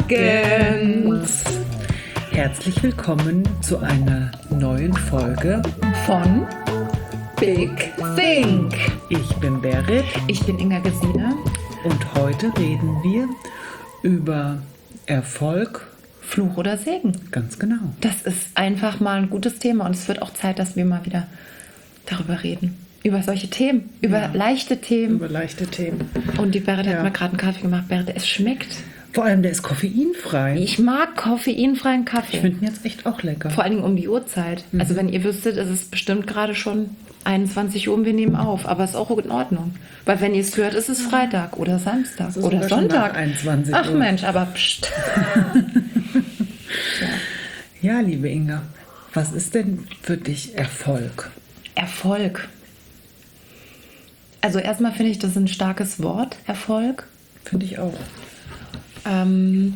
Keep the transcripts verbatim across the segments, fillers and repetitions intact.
Morgens! Herzlich willkommen zu einer neuen Folge von Big Think. Ich bin Berit. Ich bin Inga Gesine. Und heute reden wir über Erfolg. Fluch oder Segen. Ganz genau. Das ist einfach mal ein gutes Thema und es wird auch Zeit, dass wir mal wieder darüber reden. Über solche Themen, über Ja. leichte Themen. Über leichte Themen. Und die Berit Ja. hat mir gerade einen Kaffee gemacht. Berit, es schmeckt. Vor allem, der ist koffeinfrei. Ich mag koffeinfreien Kaffee. Ich finde ihn jetzt echt auch lecker. Vor allen Dingen um die Uhrzeit. Mhm. Also wenn ihr wüsstet, es ist bestimmt gerade schon einundzwanzig Uhr und wir nehmen auf. Aber es ist auch in Ordnung. Weil wenn ihr es hört, ist es Freitag oder Samstag ist oder sogar schon Sonntag. nach einundzwanzig Uhr. Ach Mensch, aber pst. ja. Ja, liebe Inga, was ist denn für dich Erfolg? Erfolg. Also erstmal finde ich das ein starkes Wort, Erfolg. Finde ich auch. Ähm,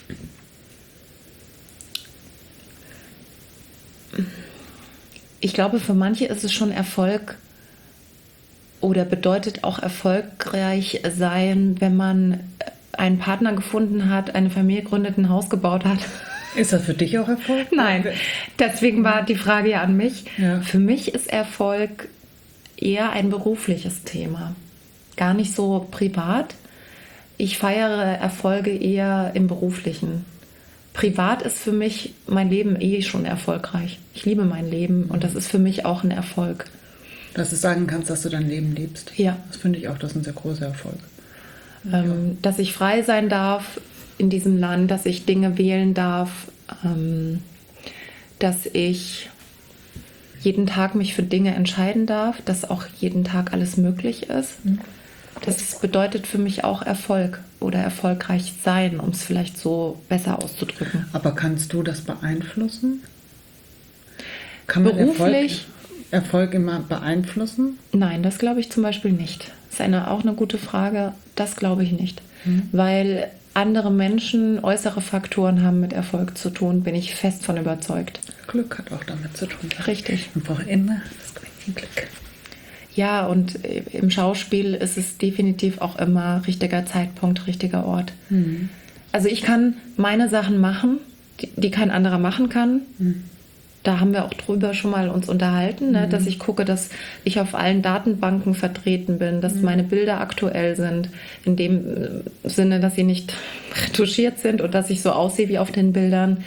ich glaube, für manche ist es schon Erfolg oder bedeutet auch erfolgreich sein, wenn man einen Partner gefunden hat, eine Familie gründet, ein Haus gebaut hat. Ist das für dich auch Erfolg? Nein, deswegen war die Frage ja an mich. Ja. Für mich ist Erfolg eher ein berufliches Thema, gar nicht so privat. Ich feiere Erfolge eher im Beruflichen. Privat ist für mich mein Leben eh schon erfolgreich. Ich liebe mein Leben und das ist für mich auch ein Erfolg. Dass du sagen kannst, dass du dein Leben liebst. Ja. Das finde ich auch, das ist ein sehr großer Erfolg. Ähm, dass ich frei sein darf in diesem Land, dass ich Dinge wählen darf, ähm, dass ich jeden Tag mich für Dinge entscheiden darf, dass auch jeden Tag alles möglich ist. Mhm. Das bedeutet für mich auch Erfolg oder erfolgreich sein, um es vielleicht so besser auszudrücken. Aber kannst du das beeinflussen? Kann man Beruflich? Erfolg, Erfolg immer beeinflussen? Nein, das glaube ich zum Beispiel nicht. Das ist eine, auch eine gute Frage. Das glaube ich nicht. Mhm. Weil andere Menschen äußere Faktoren haben mit Erfolg zu tun, bin ich fest von überzeugt. Glück hat auch damit zu tun. Richtig. Man braucht immer das Quäntchen Glück. Ja, und im Schauspiel ist es definitiv auch immer richtiger Zeitpunkt, richtiger Ort. Mhm. Also ich kann meine Sachen machen, die, die kein anderer machen kann. Mhm. Da haben wir auch drüber schon mal uns unterhalten, ne? Mhm. Dass ich gucke, dass ich auf allen Datenbanken vertreten bin, dass Mhm. meine Bilder aktuell sind, in dem Sinne, dass sie nicht retuschiert sind und dass ich so aussehe wie auf den Bildern.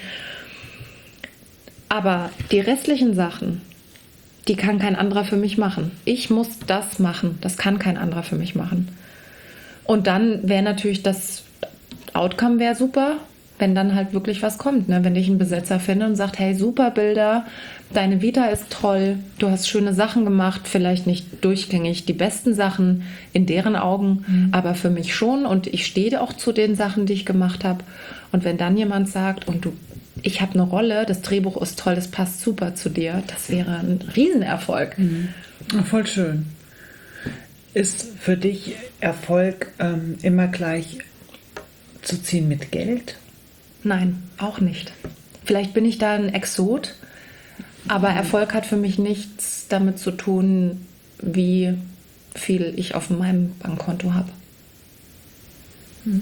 Aber die restlichen Sachen, die kann kein anderer für mich machen. Ich muss das machen. Das kann kein anderer für mich machen. Und dann wäre natürlich das Outcome wäre super, wenn dann halt wirklich was kommt. Ne? Wenn ich einen Besetzer finde und sagt, hey, super Bilder, deine Vita ist toll, du hast schöne Sachen gemacht, vielleicht nicht durchgängig die besten Sachen in deren Augen, mhm. aber für mich schon. Und ich stehe auch zu den Sachen, die ich gemacht habe. Und wenn dann jemand sagt, und du ich habe eine Rolle, das Drehbuch ist toll, das passt super zu dir. Das wäre ein Riesenerfolg. Mhm. Voll schön. Ist für dich Erfolg ähm, immer gleich zu ziehen mit Geld? Nein, auch nicht. Vielleicht bin ich da ein Exot, aber Erfolg hat für mich nichts damit zu tun, wie viel ich auf meinem Bankkonto habe. Mhm.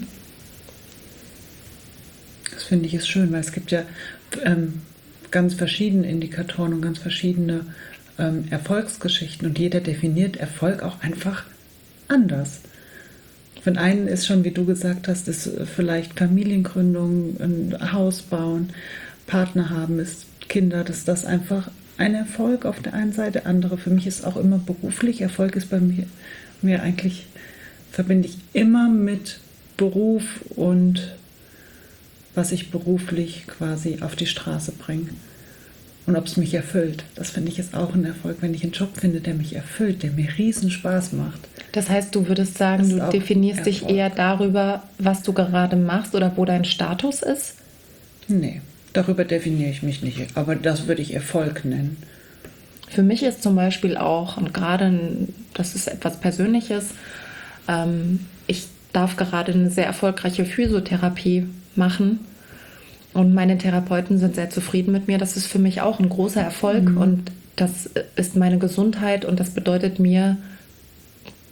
Das finde ich ist schön, weil es gibt ja ähm, ganz verschiedene Indikatoren und ganz verschiedene ähm, Erfolgsgeschichten und jeder definiert Erfolg auch einfach anders. Für den einen ist schon, wie du gesagt hast, ist vielleicht Familiengründung, ein Haus bauen, Partner haben, ist Kinder, dass das einfach ein Erfolg auf der einen Seite, andere für mich ist auch immer beruflich. Erfolg ist bei mir, mir eigentlich, verbinde ich immer mit Beruf und was ich beruflich quasi auf die Straße bringe. Und ob es mich erfüllt. Das finde ich ist auch ein Erfolg, wenn ich einen Job finde, der mich erfüllt, der mir riesen Spaß macht. Das heißt, du würdest sagen, du definierst dich eher darüber, was du gerade machst oder wo dein Status ist? Nee, darüber definiere ich mich nicht. Aber das würde ich Erfolg nennen. Für mich ist zum Beispiel auch, und gerade, das ist etwas Persönliches, ähm, ich darf gerade eine sehr erfolgreiche Physiotherapie machen und meine Therapeuten sind sehr zufrieden mit mir. Das ist für mich auch ein großer Erfolg mhm. und das ist meine Gesundheit und das bedeutet mir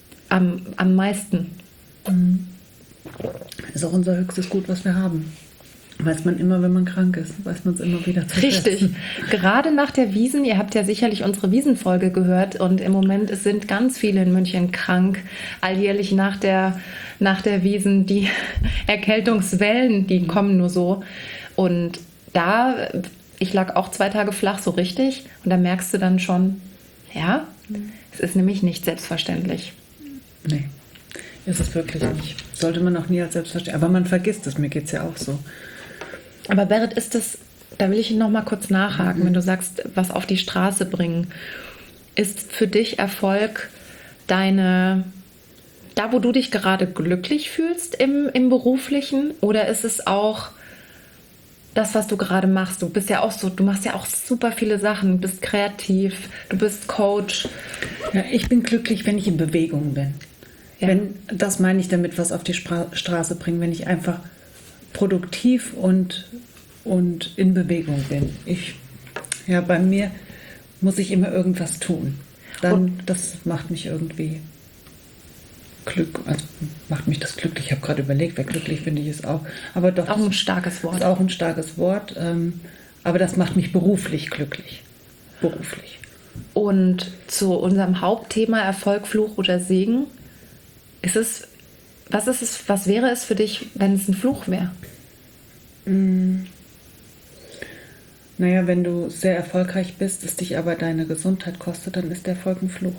am, am meisten. Mhm. Ist auch unser höchstes Gut, was wir haben. Weiß man immer, wenn man krank ist, weiß man es immer wieder zu Richtig. schätzen. Gerade nach der Wiesn, ihr habt ja sicherlich unsere Wiesenfolge gehört und im Moment es sind ganz viele in München krank. Alljährlich nach der, nach der Wiesn, die Erkältungswellen, die kommen nur so. Und da, ich lag auch zwei Tage flach so richtig und da merkst du dann schon, ja, es ist nämlich nicht selbstverständlich. Nee, ist es wirklich nicht. Sollte man auch nie als selbstverständlich, aber man vergisst es, mir geht es ja auch so. Aber Berit, ist das, da will ich noch mal kurz nachhaken, mhm. wenn du sagst, was auf die Straße bringen. Ist für dich Erfolg deine, da wo du dich gerade glücklich fühlst im, im Beruflichen, oder ist es auch das, was du gerade machst? Du bist ja auch so, du machst ja auch super viele Sachen, du bist kreativ, du bist Coach. Ja, ich bin glücklich, wenn ich in Bewegung bin. Ja. Wenn, das meine ich damit, was auf die Spra- Straße bringen, wenn ich einfach produktiv und, und in Bewegung bin. Ich, ja, bei mir muss ich immer irgendwas tun. Dann, und das macht mich irgendwie Glück, also macht mich das glücklich. Ich habe gerade überlegt, wer glücklich finde ich es auch. Aber doch, auch ein starkes Wort. Ist auch ein starkes Wort. Ähm, aber das macht mich beruflich glücklich. Beruflich. Und zu unserem Hauptthema Erfolg, Fluch oder Segen, ist es, was ist es, was wäre es für dich, wenn es ein Fluch wäre? Mm. Naja, wenn du sehr erfolgreich bist, es dich aber deine Gesundheit kostet, dann ist der Erfolg ein Fluch.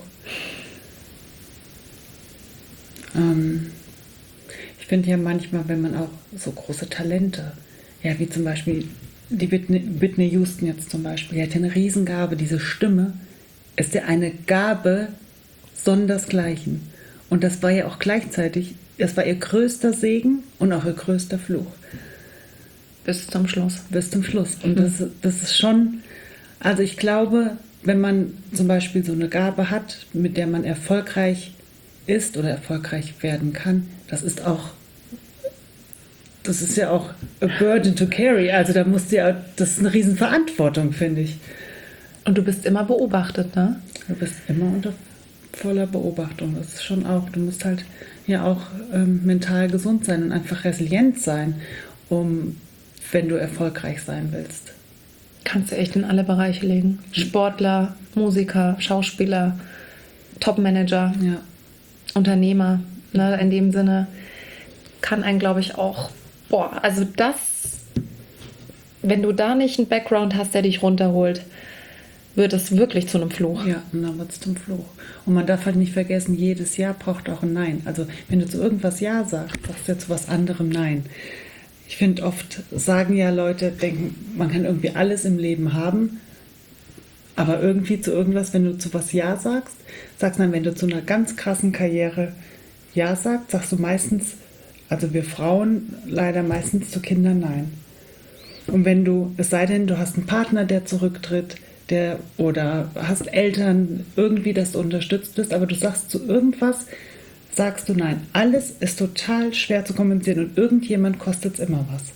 Ähm, ich finde ja manchmal, wenn man auch so große Talente, ja, wie zum Beispiel die Whitney, Whitney Houston jetzt zum Beispiel, die hat eine Riesengabe, diese Stimme ist ja eine Gabe sondersgleichen. Und das war ja auch gleichzeitig, das war ihr größter Segen und auch ihr größter Fluch. Bis zum Schluss. Bis zum Schluss. Und das, das ist schon, also ich glaube, wenn man zum Beispiel so eine Gabe hat, mit der man erfolgreich ist oder erfolgreich werden kann, das ist auch, das ist ja auch a burden to carry. Also da musst du ja, das ist eine Riesenverantwortung, finde ich. Und du bist immer beobachtet, ne? Du bist immer unter voller Beobachtung. Das ist schon auch, du musst halt ja auch ähm, mental gesund sein und einfach resilient sein, um, wenn du erfolgreich sein willst. Kannst du echt in alle Bereiche legen. Sportler, Musiker, Schauspieler, Topmanager, ja. Unternehmer, ne, in dem Sinne kann einen, glaube ich, auch, boah, also das, wenn du da nicht einen Background hast, der dich runterholt, wird es wirklich zu einem Fluch. Ja, und dann wird es zum Fluch. Und man darf halt nicht vergessen, jedes Ja braucht auch ein Nein. Also wenn du zu irgendwas Ja sagst, sagst du ja zu was anderem Nein. Ich finde, oft sagen ja Leute, denken, man kann irgendwie alles im Leben haben, aber irgendwie zu irgendwas, wenn du zu was Ja sagst, sagst dann, wenn du zu einer ganz krassen Karriere Ja sagst, sagst du meistens, also wir Frauen leider meistens zu Kindern Nein. Und wenn du, es sei denn, du hast einen Partner, der zurücktritt, der oder hast Eltern irgendwie, dass du unterstützt bist, aber du sagst zu irgendwas, sagst du Nein. Alles ist total schwer zu kompensieren und irgendjemand kostet es immer was.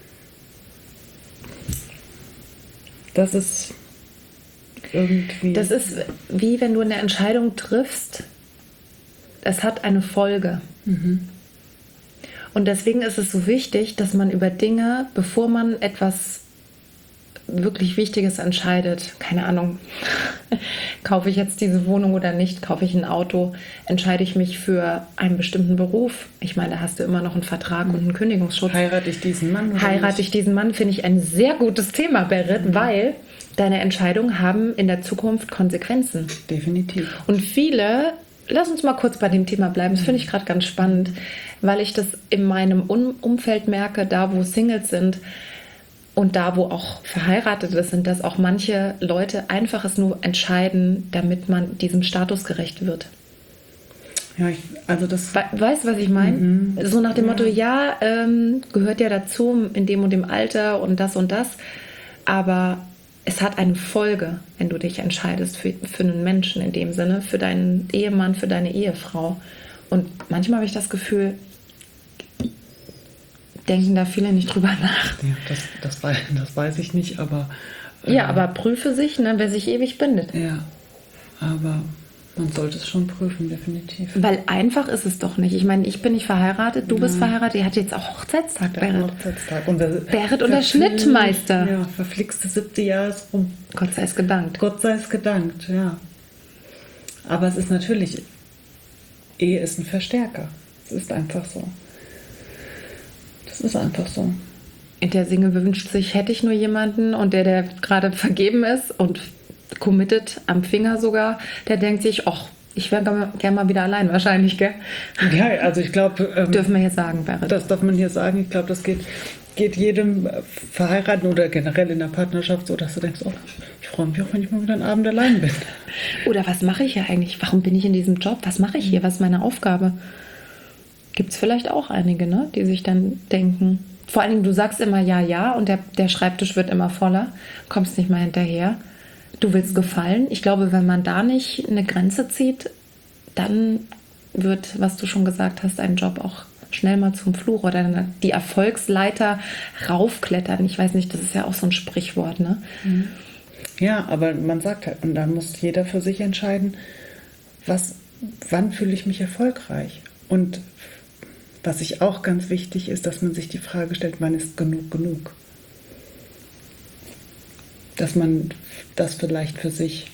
Das ist irgendwie... Das ist wie wenn du eine Entscheidung triffst, es hat eine Folge. Mhm. Und deswegen ist es so wichtig, dass man über Dinge, bevor man etwas wirklich Wichtiges entscheidet, keine Ahnung, kaufe ich jetzt diese Wohnung oder nicht, kaufe ich ein Auto, entscheide ich mich für einen bestimmten Beruf. Ich meine, da hast du immer noch einen Vertrag und einen Kündigungsschutz. Heirate ich diesen Mann? Oder Heirate ich diesen Mann, finde ich ein sehr gutes Thema, Berit, mhm. weil deine Entscheidungen haben in der Zukunft Konsequenzen. Definitiv. Und viele, lass uns mal kurz bei dem Thema bleiben, das finde ich gerade ganz spannend, weil ich das in meinem Umfeld merke, da wo Singles sind, und da, wo auch Verheiratete sind, dass auch manche Leute einfach es nur entscheiden, damit man diesem Status gerecht wird. Ja, ich, also das... We- weißt du, was ich meine? Mhm. So nach dem Ja. Motto, ja, ähm, gehört ja dazu, in dem und dem Alter und das und das. Aber es hat eine Folge, wenn du dich entscheidest für, für einen Menschen in dem Sinne, für deinen Ehemann, für deine Ehefrau. Und manchmal habe ich das Gefühl, denken da viele nicht drüber nach. Ja, das, das, weiß, das weiß ich nicht, aber... Äh, ja, aber prüfe sich, ne, wer sich ewig bindet. Ja, aber Man sollte es schon prüfen, definitiv. Weil einfach ist es doch nicht. Ich meine, ich bin nicht verheiratet, du bist verheiratet, ihr hattet jetzt auch Hochzeitstag, Der Berit. Hochzeitstag. Und der, Berit und der verfl- Schnittmeister. Ja, verflixte siebte Jahr ist rum. Gott sei es gedankt. Gott sei es gedankt, ja. Aber es ist natürlich, Ehe ist ein Verstärker. Es ist einfach so. Das ist einfach so. Und der Single wünscht sich, hätte ich nur jemanden und der, der gerade vergeben ist und committed am Finger sogar, der denkt sich, ach, ich wäre gerne mal wieder allein wahrscheinlich, gell? Ja, also ich glaube... Ähm, Dürfen wir hier sagen, Berit. Das darf man hier sagen. Ich glaube, das geht, geht jedem Verheiraten oder generell in der Partnerschaft so, dass du denkst, oh, ich freue mich auch, wenn ich mal wieder einen Abend allein bin. Oder was mache ich hier eigentlich? Warum bin ich in diesem Job? Was mache ich hier? Was ist meine Aufgabe? Gibt es vielleicht auch einige, ne, die sich dann denken... Vor allen Dingen, du sagst immer ja, ja und der, der Schreibtisch wird immer voller, kommst nicht mal hinterher. Du willst gefallen. Ich glaube, wenn man da nicht eine Grenze zieht, dann wird, was du schon gesagt hast, ein Job auch schnell mal zum Fluch oder die Erfolgsleiter raufklettern. Ich weiß nicht, das ist ja auch so ein Sprichwort, ne? Ja, aber man sagt halt, und dann muss jeder für sich entscheiden, was, wann fühle ich mich erfolgreich? Und was ich auch ganz wichtig ist, dass man sich die Frage stellt, wann ist genug genug? Dass man das vielleicht für sich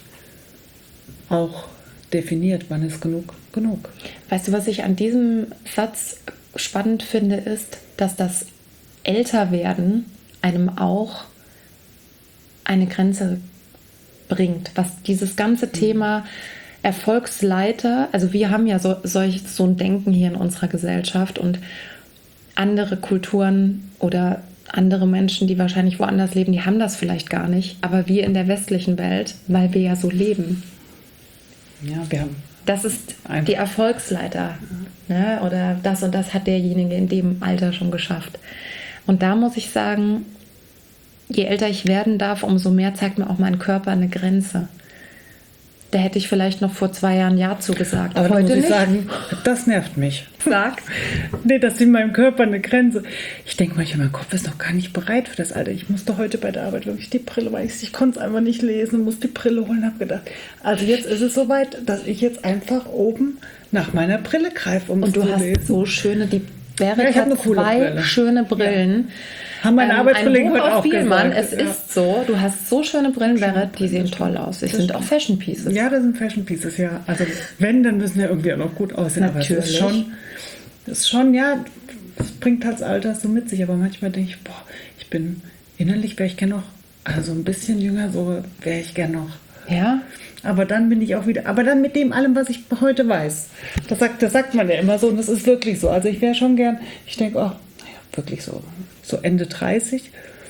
auch definiert, wann ist genug genug. Weißt du, was ich an diesem Satz spannend finde, ist, dass das Älterwerden einem auch eine Grenze bringt, was dieses ganze Thema Erfolgsleiter, also wir haben ja so, solch, so ein Denken hier in unserer Gesellschaft und andere Kulturen oder andere Menschen, die wahrscheinlich woanders leben, die haben das vielleicht gar nicht, aber wir in der westlichen Welt, weil wir ja so leben. Ja, wir haben Das ist Einfach. die Erfolgsleiter, ne? Oder das und das hat derjenige in dem Alter schon geschafft. Und da muss ich sagen, je älter ich werden darf, umso mehr zeigt mir auch mein Körper eine Grenze. Da hätte ich vielleicht noch vor zwei Jahren Ja zugesagt. Aber da heute muss ich nicht. sagen, das nervt mich. Sag. Nee, das ist in meinem Körper eine Grenze. Ich denke manchmal, mein Kopf ist noch gar nicht bereit für das Alter. Ich musste heute bei der Arbeit wirklich die Brille, weil ich, ich konnte es einfach nicht lesen, musste die Brille holen, habe gedacht, also jetzt ist es soweit, dass ich jetzt einfach oben nach meiner Brille greife, um Und es du zu hast lesen. so schöne, die Berit Ja, ich hab hat eine coole zwei Brille. schöne Brillen. Haben meine Ähm, Arbeitskollegen ein Hoch heute auf auch Bielmann, gesagt. es Ja. ist so, du hast so schöne Brillen, Berit, die Brillen, sehen das toll stimmt. aus. Es Das sind auch stimmt. Fashion Pieces. Ja, das sind Fashion Pieces, ja. Also wenn, dann müssen ja irgendwie auch noch gut aussehen. Aber es Natürlich. ist schon, es ist schon, ja, es bringt halt das Alter so mit sich. Aber manchmal denke ich, boah, ich bin, innerlich wäre ich gerne noch, also ein bisschen jünger, so wäre ich gerne noch. Ja, Aber dann bin ich auch wieder, aber dann mit dem allem, was ich heute weiß. Das sagt, das sagt man ja immer so und das ist wirklich so. Also ich wäre schon gern, ich denke, oh, naja, wirklich so, so Ende dreißig.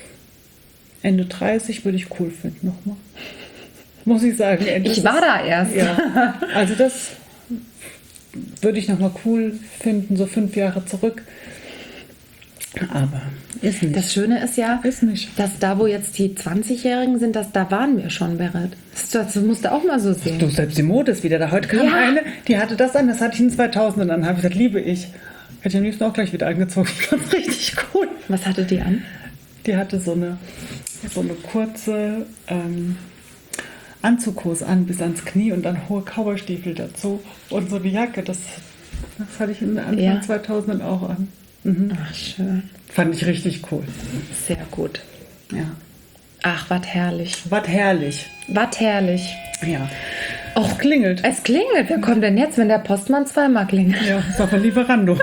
Ende dreißig würde ich cool finden nochmal. Muss ich sagen. Ende ich war da erst. Ja, also das würde ich nochmal cool finden, so fünf Jahre zurück. Aber ist nicht. Das Schöne ist ja, Ist nicht. dass da, wo jetzt die zwanzigjährigen sind, dass, da waren wir schon, Berit. Das, das musst du auch mal so sehen. Du, selbst die Mode ist wieder da. Heute kam Ja. eine, die hatte das an, das hatte ich in zweitausend an. Habe ich gesagt, liebe ich. Hätte ich am liebsten auch gleich wieder angezogen. Ich fand es richtig cool. Was hatte die an? Die hatte so eine, so eine kurze ähm, Anzughose an bis ans Knie und dann hohe Cowboystiefel dazu und so eine Jacke. Das, das hatte ich in Anfang Ja. zweitausend auch an. Mhm. Ach, schön. Fand ich richtig cool. Sehr gut. Ja. Ach, was herrlich. Was herrlich. Was herrlich. Ja. Och, klingelt. Es klingelt. Wer kommt denn jetzt, wenn der Postmann zweimal klingelt? Ja, das war von Lieferando.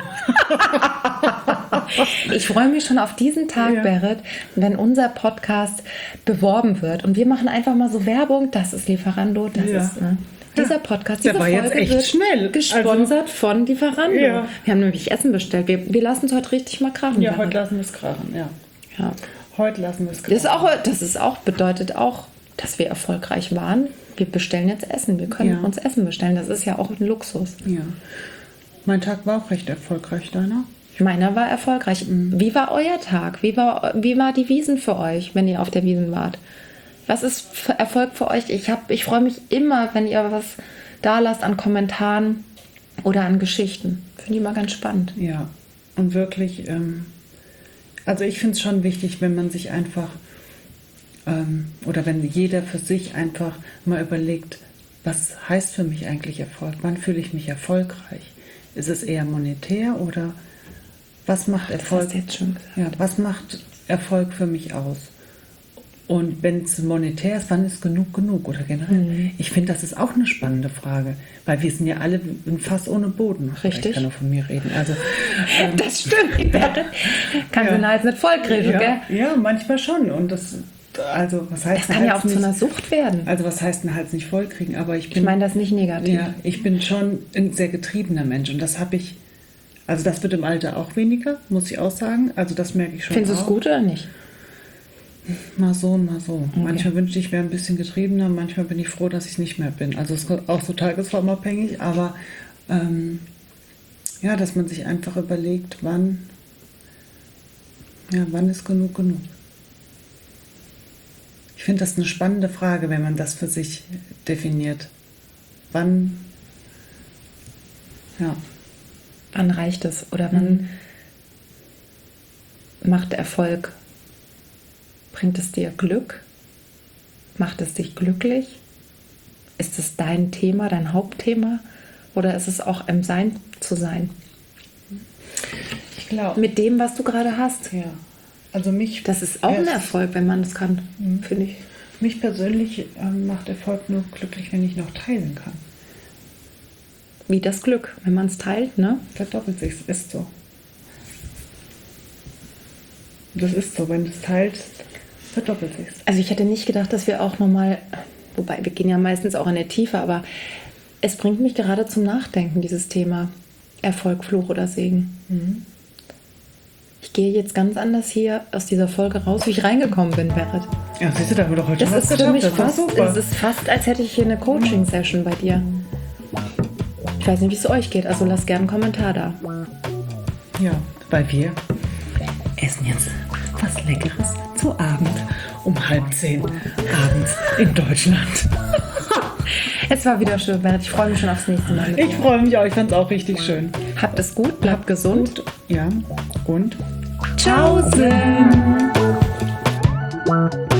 Ich freue mich schon auf diesen Tag, Ja. Berit, wenn unser Podcast beworben wird. Und wir machen einfach mal so Werbung. Das ist Lieferando. Das Ja. ist, ne? Dieser Ja. Podcast, Der diese war jetzt Folge echt wird schnell. gesponsert Also- von Lieferando. Ja. Wir haben nämlich Essen bestellt. Wir, wir lassen es heute richtig mal krachen. Ja, Berit. heute lassen wir es krachen. Ja. Ja. Heute lassen wir es krachen. Das ist auch, das ist auch, bedeutet auch, dass wir erfolgreich waren. Wir bestellen jetzt Essen. Wir können Ja. uns Essen bestellen. Das ist ja auch ein Luxus. Ja. Mein Tag war auch recht erfolgreich, deiner? Meiner war erfolgreich. Wie war euer Tag? Wie war, wie war die Wiesn für euch, wenn ihr auf der Wiesn wart? Was ist für Erfolg für euch? Ich, hab, ich freue mich immer, wenn ihr was da lasst an Kommentaren oder an Geschichten. Finde ich mal ganz spannend. Ja, und wirklich, ähm, also ich finde es schon wichtig, wenn man sich einfach, ähm, oder wenn jeder für sich einfach mal überlegt, was heißt für mich eigentlich Erfolg? Wann fühle ich mich erfolgreich? Ist es eher monetär oder was macht Erfolg? Das hast du jetzt schon gesagt. Ja, was macht Erfolg für mich aus? Und wenn es monetär ist, wann ist genug genug oder generell? Mhm. Ich finde, das ist auch eine spannende Frage, weil wir sind ja alle ein Fass ohne Boden. Richtig. Ich kann nur von mir reden. Also, ähm, Das stimmt, die Bäre kann Ja. sie ja. jetzt nicht vollkriegen, ja, gell? ja, manchmal schon. Und das, also was heißt Das kann ja Hals auch zu nicht, einer Sucht werden. Also was heißt ein Hals nicht vollkriegen? Aber ich bin, Ich meine das nicht negativ. ja, ich bin schon ein sehr getriebener Mensch und das habe ich. Also das wird im Alter auch weniger, muss ich auch sagen. Also das merke ich schon. Findest du auch. es gut oder nicht? Mal so und mal so. Manchmal wünschte ich, ich wäre ein bisschen getriebener, manchmal bin ich froh, dass ich es nicht mehr bin. Also es ist auch so tagesformabhängig, aber ähm, ja, dass man sich einfach überlegt, wann, ja, wann ist genug genug. Ich finde das eine spannende Frage, wenn man das für sich definiert. Wann, ja. Wann reicht es? Oder wann Mhm. macht Erfolg? Bringt es dir Glück? Macht es dich glücklich? Ist es dein Thema, dein Hauptthema? Oder ist es auch im Sein zu sein? Ich glaube. Mit dem, was du gerade hast. Ja. Also mich. Das ist auch ein erst- Erfolg, wenn man das kann, Mhm. finde ich. Mich persönlich ähm, macht Erfolg nur glücklich, wenn ich noch teilen kann. Wie das Glück, wenn man es teilt, ne? Verdoppelt sich, ist so. Das ist so, wenn du es teilst, verdoppelt sich. Also ich hätte nicht gedacht, dass wir auch nochmal, wobei wir gehen ja meistens auch in der Tiefe, aber es bringt mich gerade zum Nachdenken, dieses Thema Erfolg, Fluch oder Segen. Mhm. Ich gehe jetzt ganz anders hier aus dieser Folge raus, wie ich reingekommen bin, Berit. Ja, siehst du, da haben wir doch heute Das was ist für geschafft. mich Das war fast, super. es ist fast, als hätte ich hier eine Coaching-Session bei dir. Ich weiß nicht, wie es euch geht, also lasst gerne einen Kommentar da. Ja, weil wir essen jetzt was Leckeres zu Abend um halb zehn abends in Deutschland. Es war wieder schön, Berit. Ich freue mich schon aufs nächste Mal mit Ich dir. freue mich auch, ich fand es auch richtig schön. Habt es gut, bleibt gesund. Gut, ja, und Ciao.